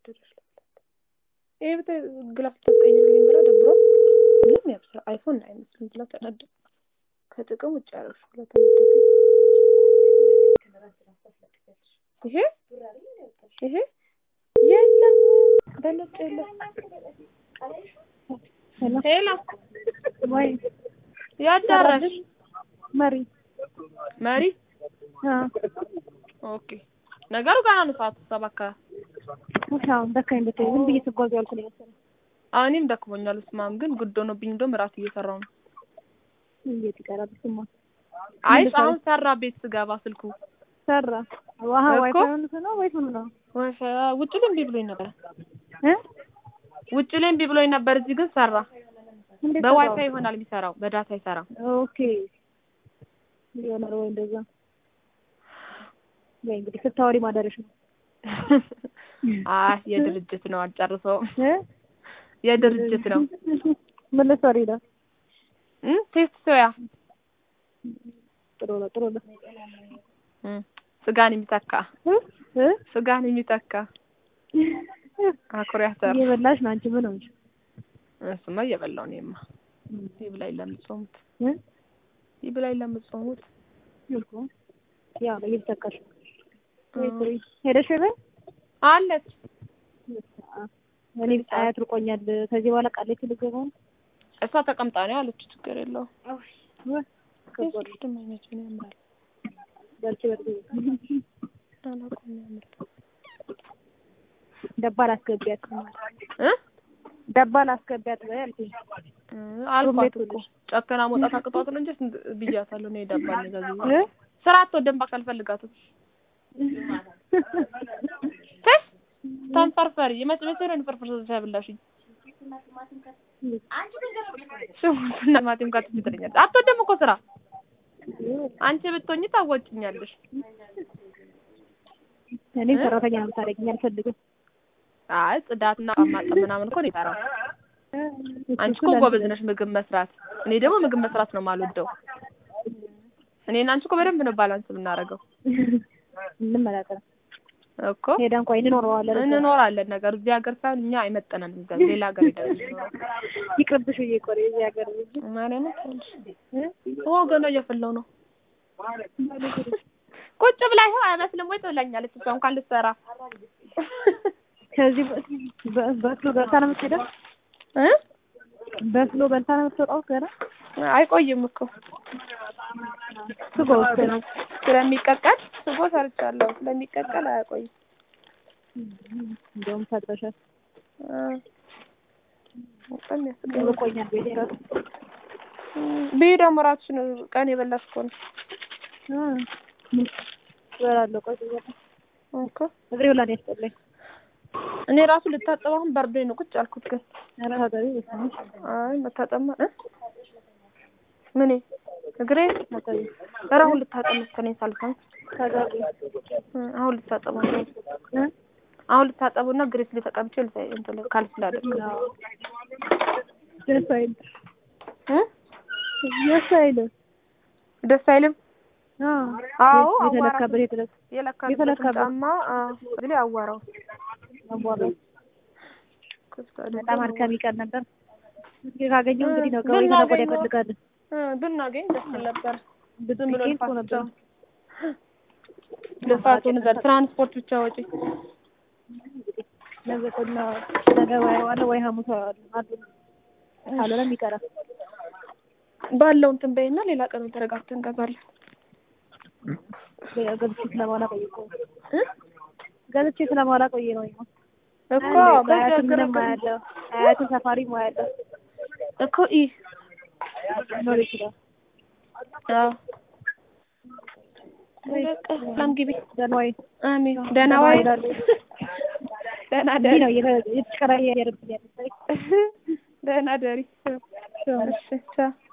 አደረሽ ይሄ ግላፍ ተቀይርልኝ ብላ ደብሮ ምንም ያብሰራ አይፎን አይመስልም ብላ ተናደ ከጥቅም ውጭ ያረሽ ብላ ተናደ ይሄ የለም በለጥ የለም ሄሎ ወይ ያዳራሽ መሪ ኦኬ ነገሩ ጋር ነው ሰዓት ሰባካ ደካኝ በተይ ምን ብዬ ተጓዝ ያልኩ ነው መሰለኝ እኔም ደክሞኛል ስማም ግን ጉድ ሆኖብኝ እንደውም ራስ እየሰራው ነው እንዴት ይቀራል ስማ አይ ሳውን ሰራ ቤት ስገባ ስልኩ ሰራ ዋይፋይ ነው ወይስ ምን ነው ዋይፋይ ውጭ ላይ እምቢ ብሎኝ ነበር ውጭ ላይ እምቢ ብሎኝ ነበር እዚህ ግን ሰራ በዋይፋይ ይሆናል የሚሰራው በዳታ አይሰራም ኦኬ ይሆናል ወይ እንደዛ እንግዲህ ስታወሪ ማደረሽ ነው የድርጅት ነው አልጨርሰው የድርጅት ነው ምን ለሰሪ ነው ቴስት ሶያ ጥሩ ነው ስጋን የሚተካ አኩሪ አተር የበላሽ ነው አንቺ ምን ነው እሱማ እየበላው ነውማ ይብላኝ ለምጾሙት ይብላኝ ለምጾሙት ይልኩ ያ ለይተካሽ ሄደሽ ወይ አለች እኔ አያት ርቆኛል ከዚህ በኋላ ቃሌት ልገባ ነው እሷ ተቀምጣ ነው ያለች ችግር የለው ከቆርጥ ተመኘች ነው ያምራል በርቺ አላቆም ያምራል ደባል አስገቢያት ደባል አስገቢያት ወይ አልኩኝ አልኳት እኮ ጨከና መውጣት አቅቷት ነው እንጂ ብያታለሁ ነው ደባል ነው ስራ አትወደም ባካል ፈልጋቱ ታንፈርፈሪ የመጥበሰረን ፍርፍር ተብላሽ አንቺ ነገር ማቲም ካት ትጥረኛለሽ አትወደም እኮ ስራ አንቺ ብትሆኚ ታወጭኛለሽ እኔ ሰራተኛ ነው ታረጋኝ አልፈልግም አይ ጽዳትና ማጠብ ምናምን እኮ ነው ይጣራው አንቺ እኮ ጎበዝ ነሽ ምግብ መስራት እኔ ደግሞ ምግብ መስራት ነው የማልወደው እኔና አንቺ እኮ በደንብ ነው ባላንስ የምናረጋው ምን ማለት ነው እኮ ሄደን ቆይ እንኖራለን ነገር እዚህ ሀገር ሳይሆን እኛ አይመጠነንም ጋር ሌላ ሀገር ሄደን ይቅርብሽ እየቆረ እዚህ ሀገር ማርያም ገና እየፈላው ነው ቁጭ ብላ ይሄው አይመስልም ወይ ትለኛለች እሷ እንኳን ልትሰራ ከዚህ በስሎ በልታ ነው የምትሄደው በስሎ በልታ ነው የምትወጣው ገና አይቆይም እኮ ስጎ ነው ስለሚቀቀል ስጎ ሰርቻለሁ ስለሚቀቀል አይቆይም እንደውም ታጥበሻል በጣም ያስቆኛል ቤተራስ ቢደም ራስሽ ነው ቀን የበላሽ እኮ ነው ወራለሁ ቆይ እኮ እግሬው ላይ ያስጠላኝ እኔ ራሱ ልታጠብ አሁን በርዶኝ ነው ቁጭ አልኩት ግን ኧረ ሀገሬ አይ መታጠብማ ምን እግሬ አሁን ልታጠብ መሰለኝ ሳልፈን አሁን ልታጠብና ግሬስ ሊተቀምጪ እንትን ካልስ ላደርግ ደስ አይልም አዎ የተለካበት ጫማ ግን ያዋራው በጣም አድካሚ ቀን ነበር ካገኘው እንግዲህ ነው ከወዲያ ወዲያ ፈልጋለሁ ብናገኝ ደስ ነበር ዝም ብሎ ነበር ለፋቱን ዘር ትራንስፖርት ብቻ ወጪ ነገ ወይ ሐሙስ አለለም ይቀራል ባለው እንትን በይና ሌላ ቀን ተረጋግተን እንገዛለን ገብቼ ስለማላ ቆየ ነው እኮ በጀግረ ማያለው አያቱ ሰፋሪ ማያለው እኮ ነው ይችላል ሰላም ግቢ ደናይ አሜን ደናይ ደና ደሪ ነው የተቀራየ ያረብ ያለ ደና ደሪ እሺ